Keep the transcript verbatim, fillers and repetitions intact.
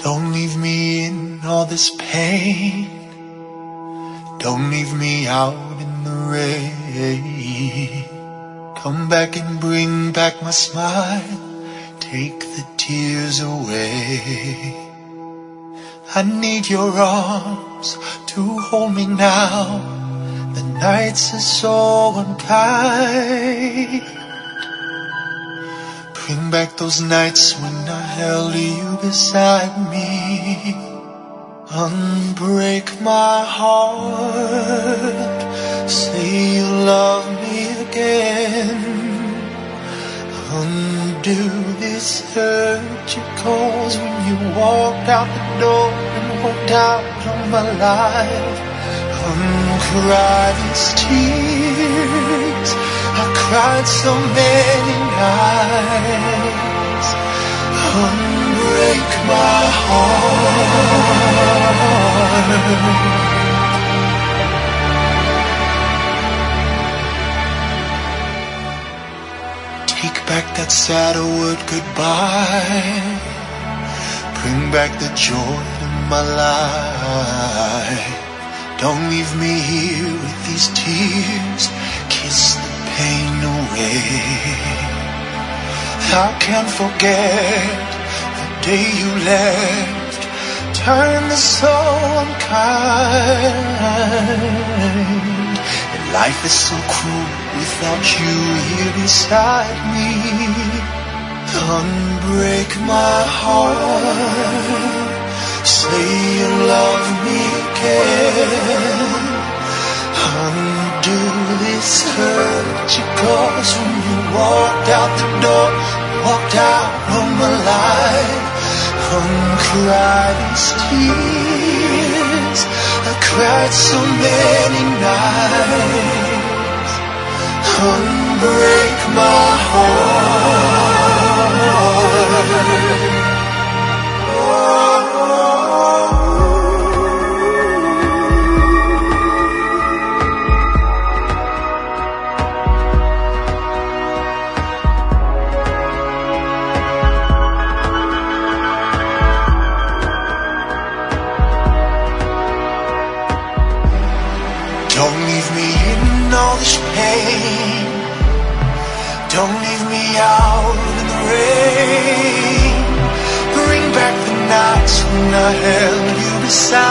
Don't leave me in all this pain. Don't leave me out in the rain. Come back and bring back my smile. Take the tears away. I need your arms to hold me now. The nights are so unkind. Bring back those nights when I held you beside me. Unbreak my heart. Say you love me again. Undo this hurt you caused when you walked out the door and walked out of my life. Uncry these tears I cried so many nights. Unbreak my heart. Take back that sad word goodbye. Bring back the joy in my life. Don't leave me here with these tears. Kiss the pain away. I can't forget the day you left. Turned so unkind. And life is so cruel without you here beside me. Unbreak my heart. Say you love me again. Undo this hurt you caused when you walked out the door, walked out of my life. Uncry these tears I cried so many nights. Unbreak my heart. Don't leave me in all this pain. Don't leave me out in the rain. Bring back the nights when I held you beside